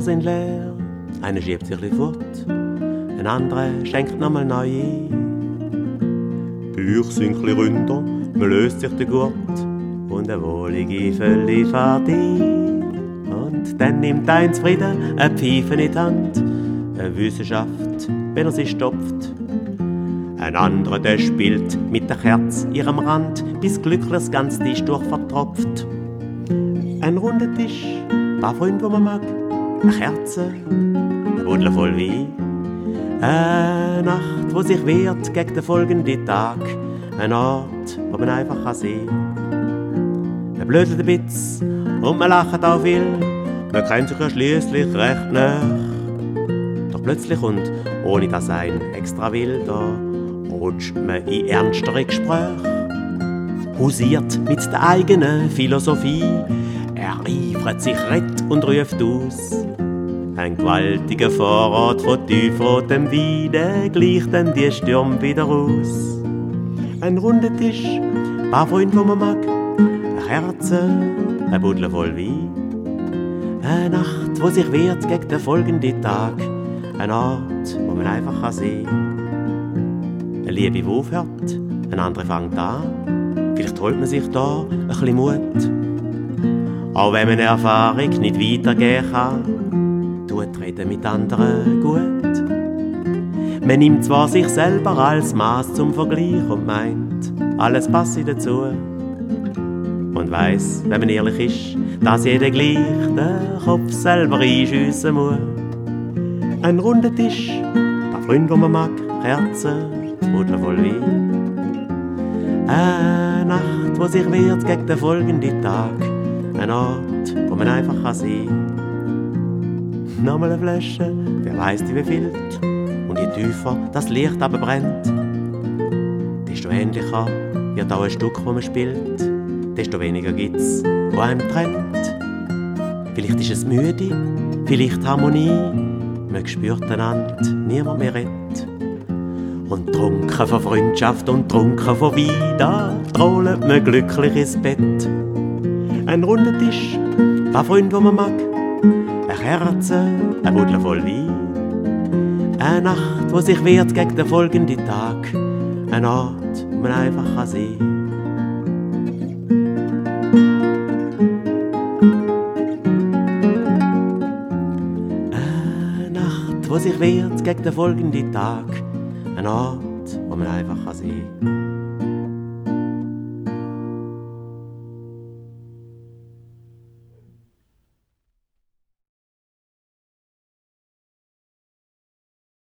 Becher sind leer, einer schiebt sich fort, ein anderer schenkt nochmal neu ein. Büch sind ründer, man löst sich den Gurt und eine wohlige Fülle fährt ein. Und dann nimmt ein zufrieden eine Pfeife in die Hand, eine Wissenschaft, wenn er sie stopft. Ein anderer, der spielt mit der Kerz ihrem Rand, bis glücklich das ganze Tisch durch vertropft. Ein runder Tisch, paar Freunde, wo man mag, eine Kerze, ein Buddel voll Wein. Eine Nacht, wo sich wehrt gegen den folgenden Tag, ein Ort, wo man einfach sehen kann. Man blödelt ein bisschen und man lacht auch viel, man kennt sich ja schliesslich recht nach. Doch plötzlich und ohne dass ein extra will, da rutscht man in ernstere Gespräche, hausiert mit der eigenen Philosophie, ereifert sich rett und ruft aus. Ein gewaltiger Vorrat von tiefrotem Wein, der gleicht dann die Stürme wieder aus. Ein runder Tisch, paar Freunde, wo man mag, eine Kerze, ein Buddel voll Wein. Eine Nacht, wo sich wehrt gegen den folgenden Tag, ein Ort, wo man einfach sehen kann. Eine Liebe, die aufhört, ein anderer fängt an, vielleicht holt man sich da ein bisschen Mut. Auch wenn man eine Erfahrung nicht weitergehen kann, tut Reden mit anderen gut. Man nimmt zwar sich selber als Maß zum Vergleich und meint, alles passe dazu. Und weiss, wenn man ehrlich ist, dass jeder gleich den Kopf selber einschiessen muss. Ein runder Tisch, ein paar Freunde, die man mag, Kerzen, Buddel voll Wein. Eine Nacht, wo sich wehrt gegen den folgenden Tag, ein Ort, wo man einfach sehen kann. Nochmal eine Flasche, wer weiss wie viel. Und je tiefer das Licht aber brennt, desto ähnlicher wird auch ein Stück, das man spielt, desto weniger gibt's, wo einem trennt. Vielleicht ist es müde, vielleicht Harmonie, man spürt einander, niemand mehr redet. Und trunken von Freundschaft und trunken von Wein, da trollt man glücklich ins Bett. Ein runder Tisch, ein paar Freunde, die man mag, eine Kerze, ein Buddel voll Wein. Eine Nacht, wo sich wehrt gegen den folgenden Tag, ein Ort, wo man einfach sehen kann. Eine Nacht, wo sich wehrt gegen den folgenden Tag, ein Ort, wo man einfach sehen kann.